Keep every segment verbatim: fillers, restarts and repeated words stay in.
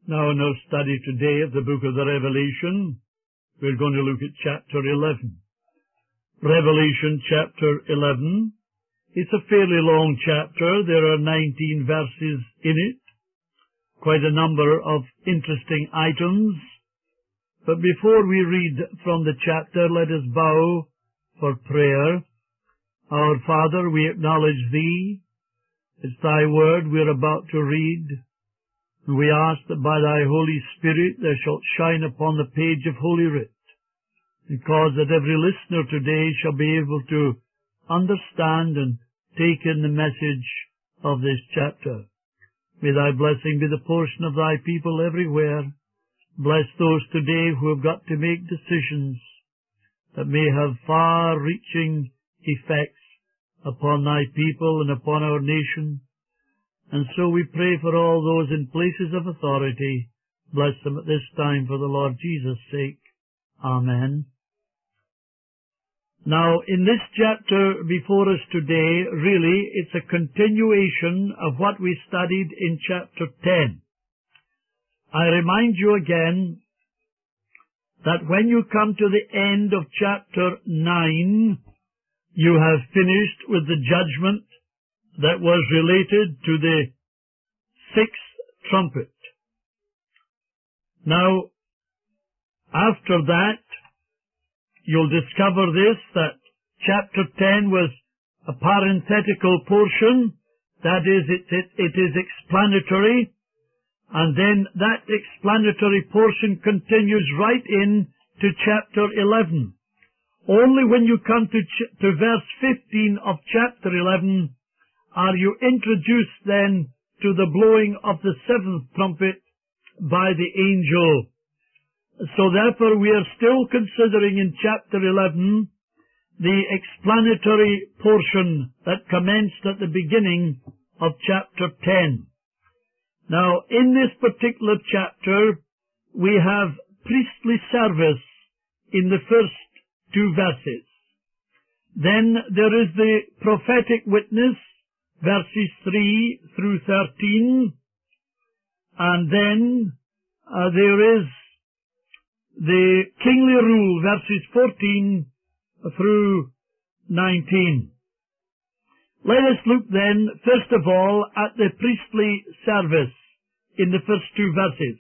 Now in our study today of the book of the Revelation, we're going to look at chapter eleven. Revelation chapter eleven. It's a fairly long chapter. There are nineteen verses in it. Quite a number of interesting items. But before we read from the chapter, let us bow for prayer. Our Father, we acknowledge Thee. It's Thy word we're about to read. And we ask that by Thy Holy Spirit Thou shalt shine upon the page of Holy Writ, and cause that every listener today shall be able to understand and take in the message of this chapter. May Thy blessing be the portion of Thy people everywhere. Bless those today who have got to make decisions that may have far-reaching effects upon Thy people and upon our nation. And so we pray for all those in places of authority. Bless them at this time for the Lord Jesus' sake. Amen. Now, in this chapter before us today, really, it's a continuation of what we studied in chapter ten. I remind you again that when you come to the end of chapter nine, you have finished with the judgment that was related to the sixth trumpet. Now, after that, you'll discover this, that chapter ten was a parenthetical portion, that is, it, it, it is explanatory, and then that explanatory portion continues right in to chapter eleven. Only when you come to, ch- to verse fifteen of chapter eleven are you introduced then to the blowing of the seventh trumpet by the angel. So therefore we are still considering in chapter eleven the explanatory portion that commenced at the beginning of chapter ten. Now in this particular chapter we have priestly service in the first two verses. Then there is the prophetic witness, verses three through thirteen, and then uh, there is the kingly rule, verses fourteen through nineteen. Let us look then, first of all, at the priestly service in the first two verses.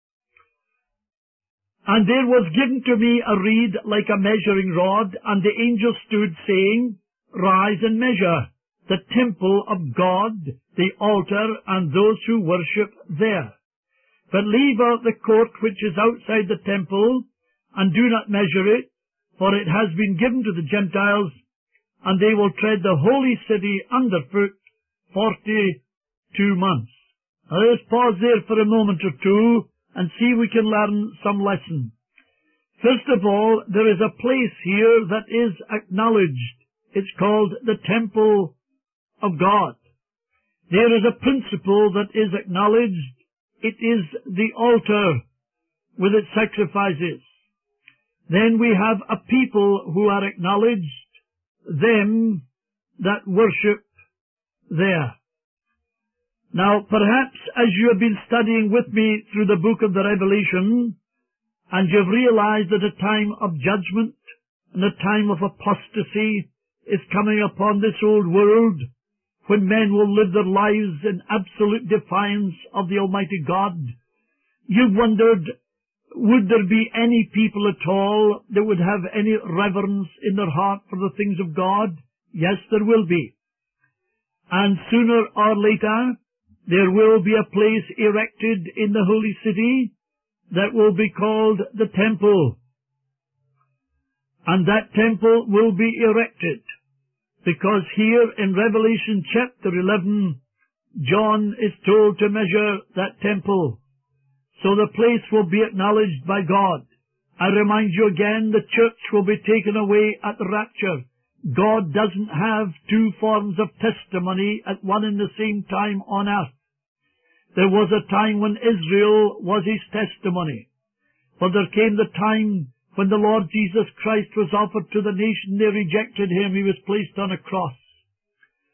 And there was given to me a reed like a measuring rod, and the angel stood, saying, Rise and measure the temple of God, the altar, and those who worship there. But leave out the court which is outside the temple, and do not measure it, for it has been given to the Gentiles, and they will tread the holy city underfoot forty-two months. Now let's pause there for a moment or two, and see if we can learn some lesson. First of all, there is a place here that is acknowledged. It's called the temple of God. There is a principle that is acknowledged. It is the altar with its sacrifices. Then we have a people who are acknowledged, them that worship there. Now, perhaps as you have been studying with me through the book of the Revelation, and you've realized that a time of judgment and a time of apostasy is coming upon this old world, when men will live their lives in absolute defiance of the Almighty God, you've wondered, would there be any people at all that would have any reverence in their heart for the things of God? Yes, there will be. And sooner or later, there will be a place erected in the holy city that will be called the temple. And that temple will be erected, because here in Revelation chapter eleven, John is told to measure that temple. So the place will be acknowledged by God. I remind you again, the church will be taken away at the rapture. God doesn't have two forms of testimony at one and the same time on earth. There was a time when Israel was his testimony. But there came the time when the Lord Jesus Christ was offered to the nation. They rejected him. He was placed on a cross.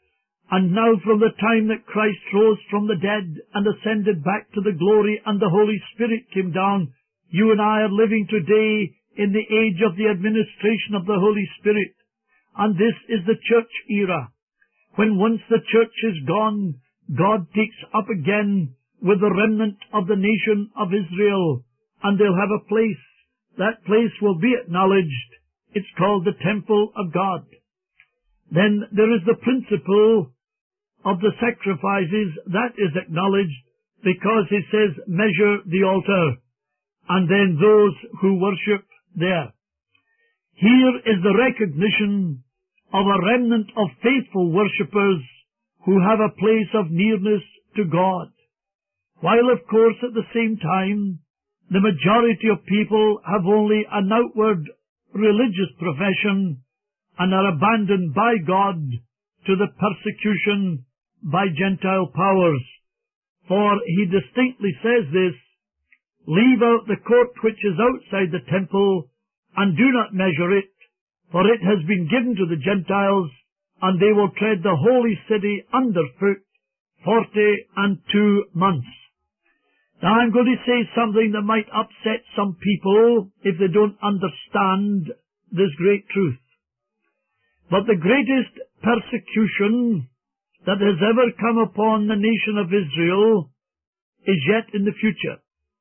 And now from the time that Christ rose from the dead and ascended back to the glory and the Holy Spirit came down, you and I are living today in the age of the administration of the Holy Spirit. And this is the church era. When once the church is gone, God takes up again with the remnant of the nation of Israel, and they'll have a place. That place will be acknowledged. It's called the temple of God. Then there is the principle of the sacrifices. That is acknowledged because it says, measure the altar, and then those who worship there. Here is the recognition of a remnant of faithful worshippers who have a place of nearness to God. While, of course, at the same time, the majority of people have only an outward religious profession and are abandoned by God to the persecution by Gentile powers. For he distinctly says this, leave out the court which is outside the temple, and do not measure it, for it has been given to the Gentiles, and they will tread the holy city underfoot forty and two months. Now I'm going to say something that might upset some people if they don't understand this great truth. But the greatest persecution that has ever come upon the nation of Israel is yet in the future.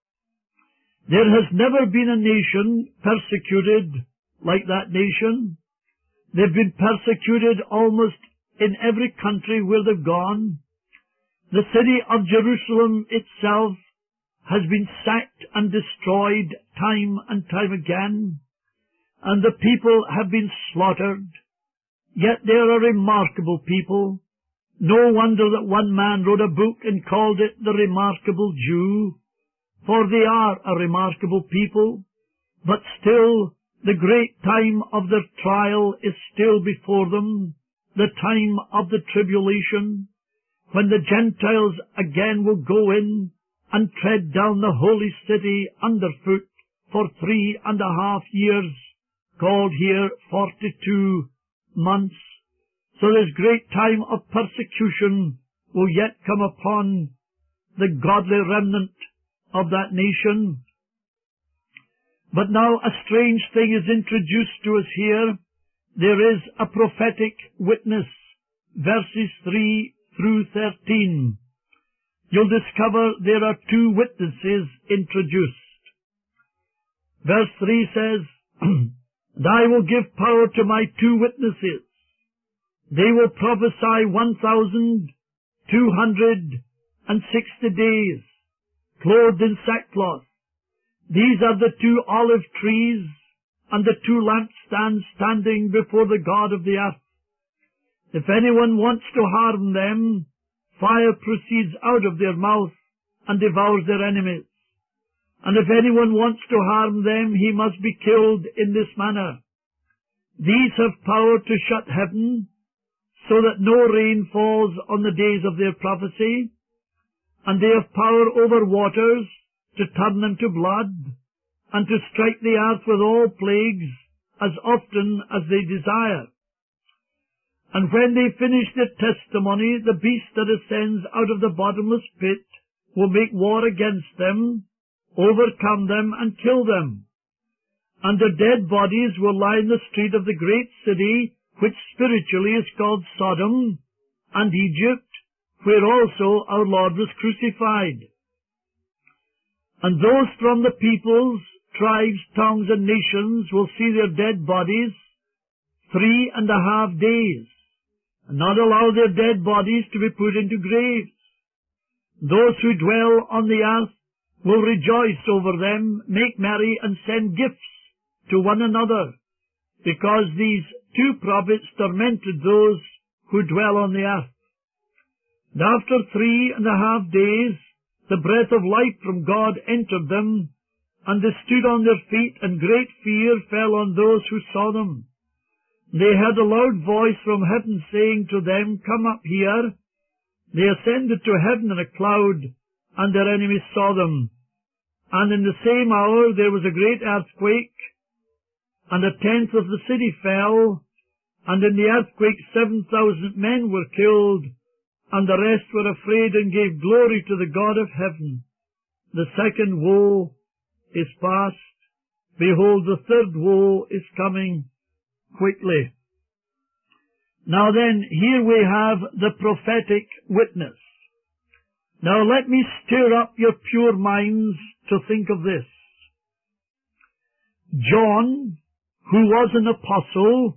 There has never been a nation persecuted like that nation. They've been persecuted almost in every country where they've gone. The city of Jerusalem itself has been sacked and destroyed time and time again, and the people have been slaughtered. Yet they are a remarkable people. No wonder that one man wrote a book and called it The Remarkable Jew, for they are a remarkable people, but still the great time of their trial is still before them, the time of the tribulation, when the Gentiles again will go in and tread down the holy city underfoot for three and a half years, called here forty-two months. So this great time of persecution will yet come upon the godly remnant of that nation. But now a strange thing is introduced to us here. There is a prophetic witness, verses three through thirteen. You'll discover there are two witnesses introduced. Verse three says, and I will give power to my two witnesses. They will prophesy one thousand two hundred and sixty days, clothed in sackcloth. These are the two olive trees and the two lampstands standing before the God of the earth. If anyone wants to harm them, fire proceeds out of their mouth and devours their enemies. And if anyone wants to harm them, he must be killed in this manner. These have power to shut heaven, so that no rain falls on the days of their prophecy, and they have power over waters to turn them to blood, and to strike the earth with all plagues as often as they desire. And when they finish their testimony, the beast that ascends out of the bottomless pit will make war against them, overcome them, and kill them. And their dead bodies will lie in the street of the great city, which spiritually is called Sodom and Egypt, where also our Lord was crucified. And those from the peoples, tribes, tongues, and nations will see their dead bodies three and a half days, and not allow their dead bodies to be put into graves. Those who dwell on the earth will rejoice over them, make merry, and send gifts to one another, because these two prophets tormented those who dwell on the earth. And after three and a half days, the breath of life from God entered them, and they stood on their feet, and great fear fell on those who saw them. They heard a loud voice from heaven saying to them, Come up here. They ascended to heaven in a cloud, and their enemies saw them. And in the same hour there was a great earthquake, and a tenth of the city fell, and in the earthquake seven thousand men were killed, and the rest were afraid and gave glory to the God of heaven. The second woe is past. Behold, the third woe is coming quickly. Now then, here we have the prophetic witness. Now let me stir up your pure minds to think of this. John, who was an apostle,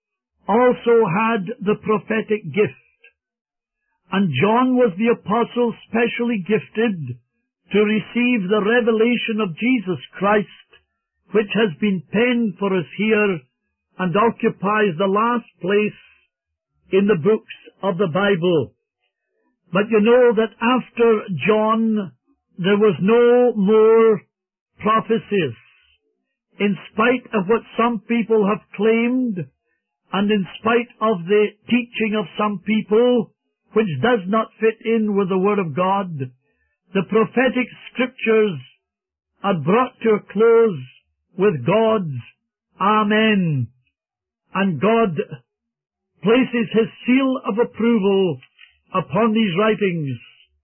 also had the prophetic gift. And John was the apostle specially gifted to receive the revelation of Jesus Christ, which has been penned for us here and occupies the last place in the books of the Bible. But you know that after John, there was no more prophecies, in spite of what some people have claimed, and in spite of the teaching of some people, which does not fit in with the Word of God. The prophetic scriptures are brought to a close with God's Amen. And God places His seal of approval upon these writings.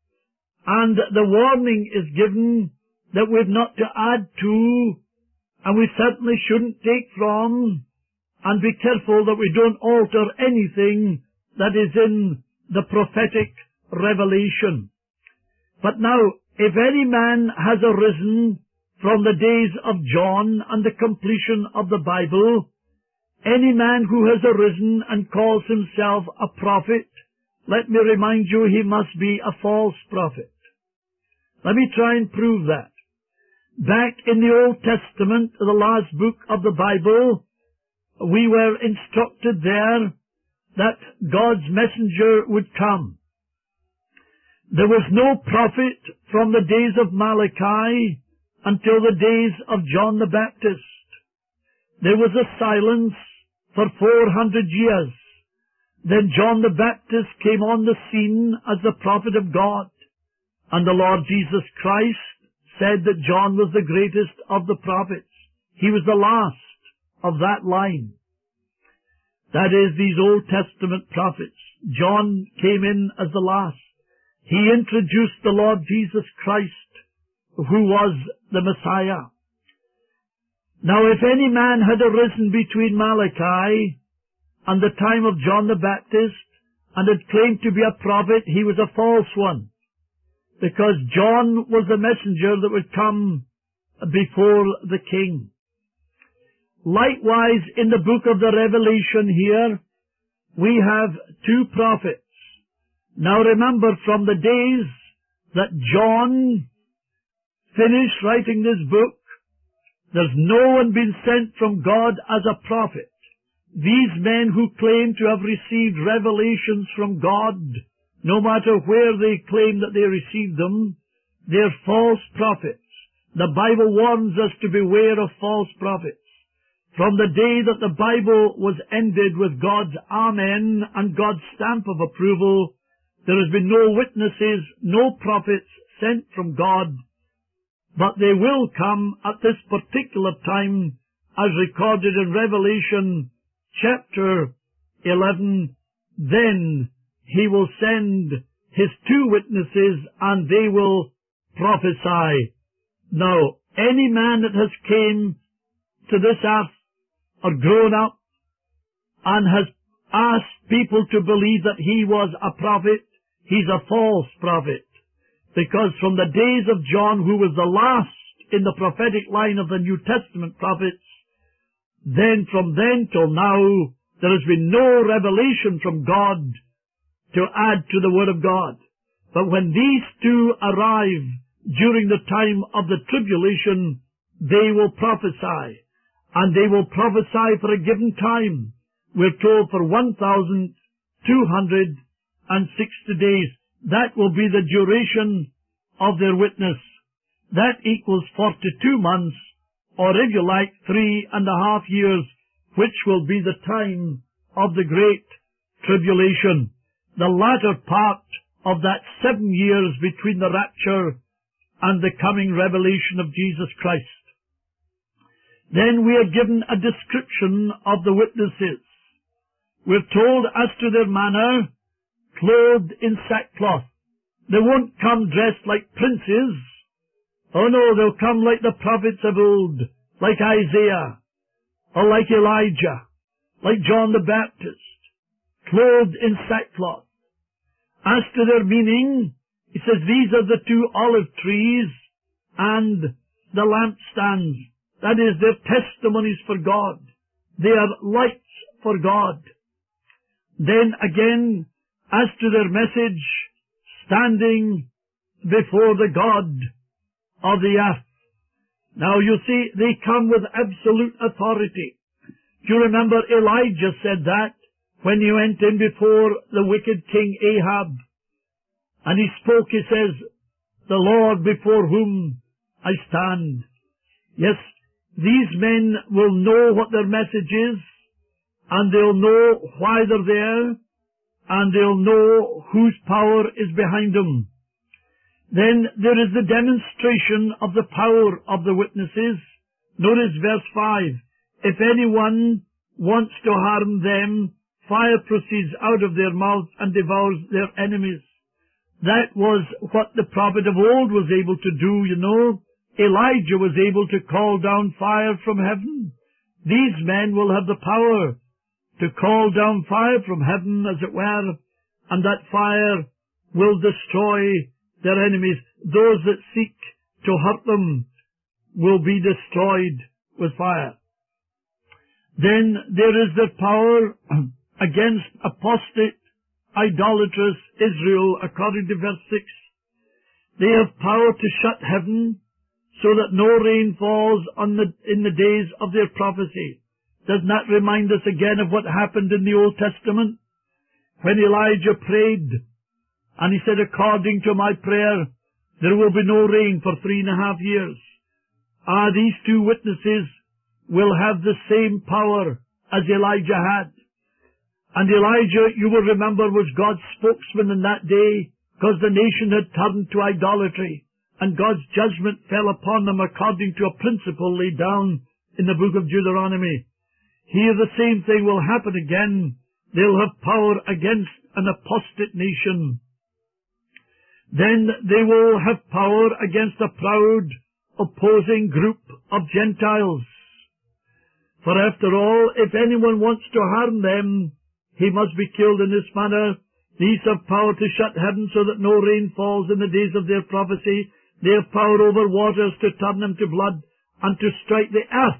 And the warning is given that we've not to add to, and we certainly shouldn't take from, and be careful that we don't alter anything that is in the prophetic revelation. But now, if any man has arisen from the days of John and the completion of the Bible, any man who has arisen and calls himself a prophet, let me remind you, he must be a false prophet. Let me try and prove that. Back in the Old Testament, the last book of the Bible, we were instructed there that God's messenger would come. There was no prophet from the days of Malachi until the days of John the Baptist. There was a silence for four hundred years. Then John the Baptist came on the scene as the prophet of God, and the Lord Jesus Christ said that John was the greatest of the prophets. He was the last of that line. That is, these Old Testament prophets. John came in as the last. He introduced the Lord Jesus Christ, who was the Messiah. Now, if any man had arisen between Malachi and the time of John the Baptist and had claimed to be a prophet, he was a false one, because John was the messenger that would come before the king. Likewise, in the book of the Revelation here, we have two prophets. Now remember, from the days that John finished writing this book, there's no one been sent from God as a prophet. These men who claim to have received revelations from God, no matter where they claim that they received them, they're false prophets. The Bible warns us to beware of false prophets. From the day that the Bible was ended with God's Amen and God's stamp of approval, there has been no witnesses, no prophets sent from God, but they will come at this particular time, as recorded in Revelation chapter eleven. Then He will send His two witnesses, and they will prophesy. Now, any man that has came to this earth or grown up and has asked people to believe that he was a prophet, he's a false prophet. Because from the days of John, who was the last in the prophetic line of the New Testament prophets, then from then till now, there has been no revelation from God to add to the Word of God. But when these two arrive during the time of the tribulation, they will prophesy. And they will prophesy for a given time. We're told for one thousand two hundred sixty days. That will be the duration of their witness. That equals forty-two months, or if you like, three and a half years, which will be the time of the great tribulation. The latter part of that seven years between the rapture and the coming revelation of Jesus Christ. Then we are given a description of the witnesses. We're told as to their manner, clothed in sackcloth. They won't come dressed like princes. Oh no, they'll come like the prophets of old, like Isaiah, or like Elijah, like John the Baptist, clothed in sackcloth. As to their meaning, it says these are the two olive trees and the lampstands. That is, their testimonies for God. They are lights for God. Then again, as to their message, standing before the God of the earth. Now you see, they come with absolute authority. Do you remember Elijah said that when he went in before the wicked king Ahab? And he spoke, he says, the Lord before whom I stand. Yes, these men will know what their message is, and they'll know why they're there, and they'll know whose power is behind them. Then there is the demonstration of the power of the witnesses. Notice verse five. If anyone wants to harm them, fire proceeds out of their mouth and devours their enemies. That was what the prophet of old was able to do, you know. Elijah was able to call down fire from heaven. These men will have the power to call down fire from heaven, as it were, and that fire will destroy their enemies. Those that seek to hurt them will be destroyed with fire. Then there is the power against apostate, idolatrous Israel, according to verse six. They have power to shut heaven so that no rain falls on the, in the days of their prophecy. Doesn't that remind us again of what happened in the Old Testament? When Elijah prayed, and he said, according to my prayer, there will be no rain for three and a half years. Ah, these two witnesses will have the same power as Elijah had. And Elijah, you will remember, was God's spokesman in that day, because the nation had turned to idolatry, and God's judgment fell upon them according to a principle laid down in the book of Deuteronomy. Here the same thing will happen again. They'll have power against an apostate nation. Then they will have power against a proud, opposing group of Gentiles. For after all, if anyone wants to harm them, he must be killed in this manner. These have power to shut heaven so that no rain falls in the days of their prophecy. They have power over waters to turn them to blood and to strike the earth,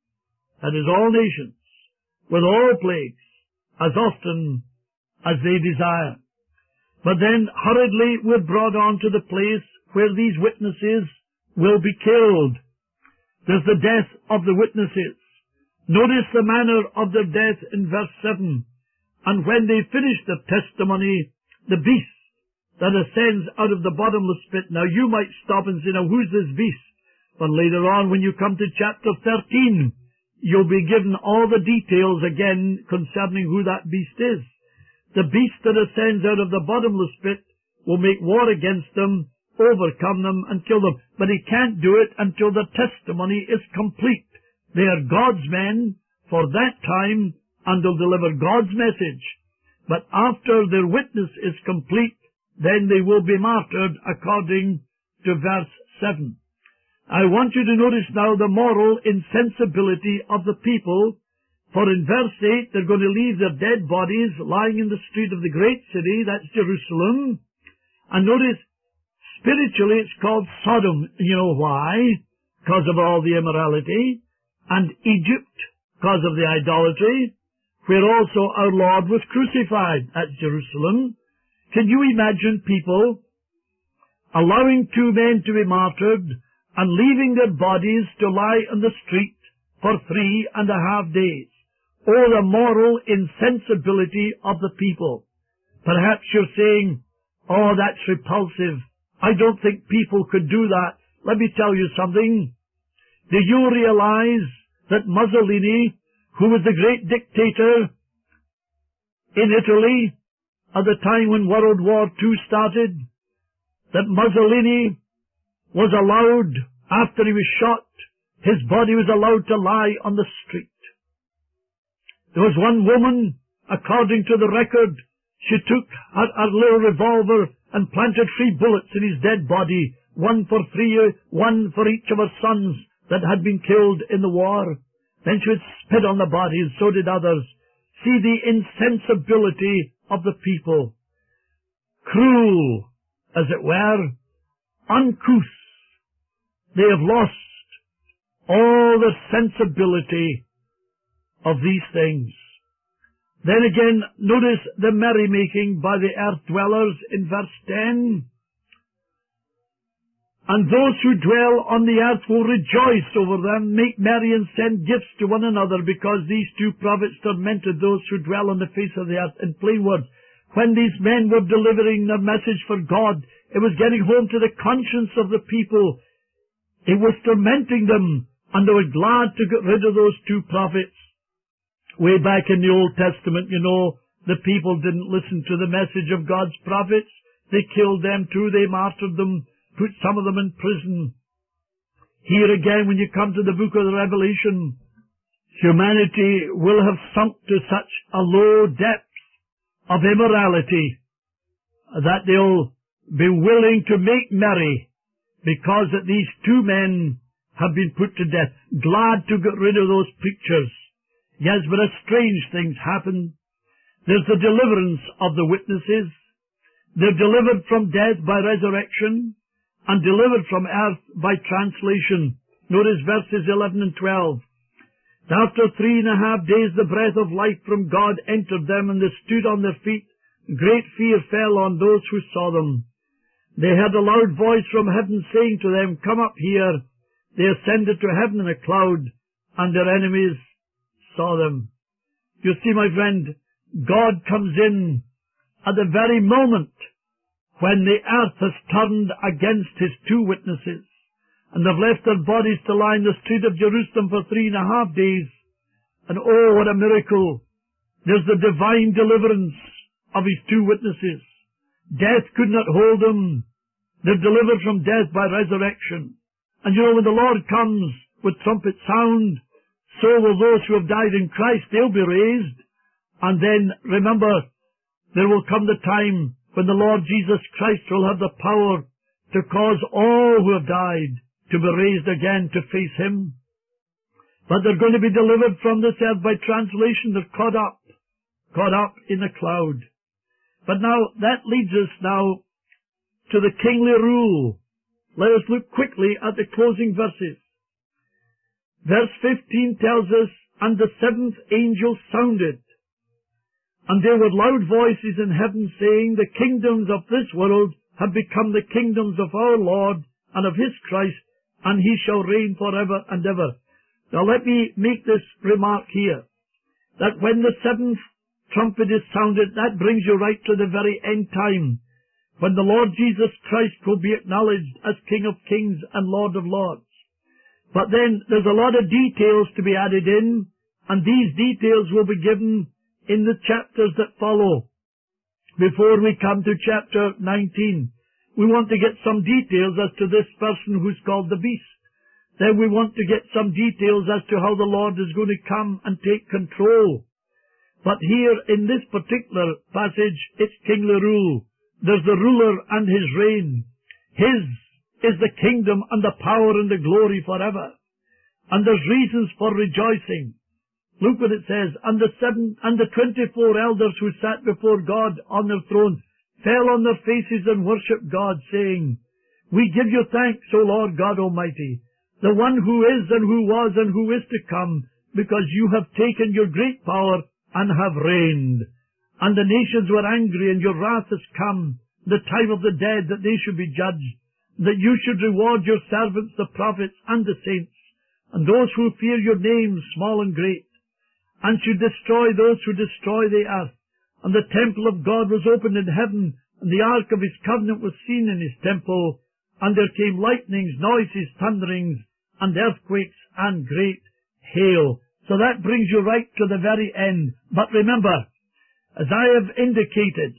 that is all nations, with all plagues, as often as they desire. But then hurriedly we're brought on to the place where these witnesses will be killed. There's the death of the witnesses. Notice the manner of their death in verse seven. And when they finish their testimony, the beast that ascends out of the bottomless pit. Now you might stop and say, now who's this beast? But later on, when you come to chapter thirteen, you'll be given all the details again concerning who that beast is. The beast that ascends out of the bottomless pit will make war against them, overcome them, and kill them. But he can't do it until the testimony is complete. They are God's men for that time, and they'll deliver God's message. But after their witness is complete, then they will be martyred according to verse seven. I want you to notice now the moral insensibility of the people, for in verse eight they're going to leave their dead bodies lying in the street of the great city, that's Jerusalem. And notice, spiritually it's called Sodom. You know why? Because of all the immorality. And Egypt, because of the idolatry, where also our Lord was crucified at Jerusalem. Can you imagine people allowing two men to be martyred and leaving their bodies to lie on the street for three and a half days? Oh, the moral insensibility of the people. Perhaps you're saying, oh, that's repulsive. I don't think people could do that. Let me tell you something. Do you realize that Mussolini, who was the great dictator in Italy at the time when World War Two started, that Mussolini was allowed, after he was shot, his body was allowed to lie on the street. There was one woman, according to the record, She took her, her little revolver and planted three bullets in his dead body, one for three, one for each of her sons that had been killed in the war. Then she would spit on the body, and so did others. See the insensibility of the people. Cruel, as it were, uncouth. They have lost all the sensibility of these things. Then again, notice the merrymaking by the earth dwellers in verse ten. And those who dwell on the earth will rejoice over them, make merry and send gifts to one another, because these two prophets tormented those who dwell on the face of the earth. In plain words, when these men were delivering their message for God, it was getting home to the conscience of the people. It was tormenting them, and they were glad to get rid of those two prophets. Way back in the Old Testament, you know, the people didn't listen to the message of God's prophets. They killed them too, they martyred them, put some of them in prison. Here again, when you come to the book of the Revelation, humanity will have sunk to such a low depth of immorality that they'll be willing to make merry because that these two men have been put to death, glad to get rid of those preachers. Yes, but a strange things happen. There's the deliverance of the witnesses. They're delivered from death by resurrection and delivered from earth by translation. Notice verses eleven and twelve. After three and a half days the breath of life from God entered them, and they stood on their feet. Great fear fell on those who saw them. They heard a loud voice from heaven saying to them, Come up here. They ascended to heaven in a cloud, and their enemies saw them. You see, my friend, God comes in at the very moment when the earth has turned against his two witnesses, and they've left their bodies to lie in the street of Jerusalem for three and a half days. And oh, what a miracle! There's the divine deliverance of his two witnesses. Death could not hold them. They're delivered from death by resurrection. And you know, when the Lord comes with trumpet sound, so will those who have died in Christ, they'll be raised. And then, remember, there will come the time when the Lord Jesus Christ will have the power to cause all who have died to be raised again to face him. But they're going to be delivered from this earth by translation. They're caught up, caught up in a cloud. But now, that leads us now to the kingly rule. Let us look quickly at the closing verses. Verse fifteen tells us, And the seventh angel sounded, and there were loud voices in heaven saying, The kingdoms of this world have become the kingdoms of our Lord and of his Christ, and he shall reign forever and ever. Now let me make this remark here, that when the seventh trumpet is sounded, that brings you right to the very end time, when the Lord Jesus Christ will be acknowledged as King of Kings and Lord of Lords. But then there's a lot of details to be added in, and these details will be given in the chapters that follow. Before we come to chapter nineteen, we want to get some details as to this person who's called the beast. Then we want to get some details as to how the Lord is going to come and take control. But here in this particular passage, it's kingly rule. There's the ruler and his reign. His is the kingdom and the power and the glory forever. And there's reasons for rejoicing. Look what it says, And the seven and the twenty-four elders who sat before God on their thrones fell on their faces and worshipped God, saying, We give you thanks, O Lord God Almighty, the one who is and who was and who is to come, because you have taken your great power and have reigned. And the nations were angry, and your wrath has come, the time of the dead, that they should be judged, that you should reward your servants, the prophets and the saints, and those who fear your name, small and great, and should destroy those who destroy the earth. And the temple of God was opened in heaven, and the ark of his covenant was seen in his temple, and there came lightnings, noises, thunderings, and earthquakes, and great hail. So that brings you right to the very end. But remember, as I have indicated,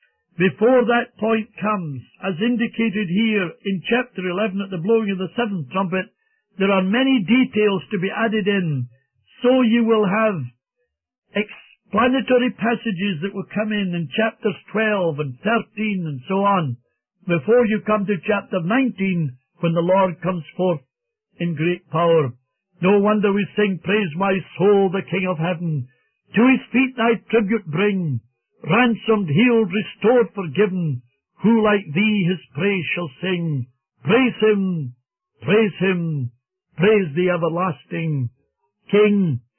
before that point comes, as indicated here in chapter eleven at the blowing of the seventh trumpet, there are many details to be added in, so you will have explanatory passages that will come in in chapters twelve and thirteen and so on, before you come to chapter nineteen, when the Lord comes forth in great power. No wonder we sing, praise my soul, the King of heaven. To his feet thy tribute bring, ransomed, healed, restored, forgiven. Who like thee his praise shall sing? Praise him, praise him, praise the everlasting King.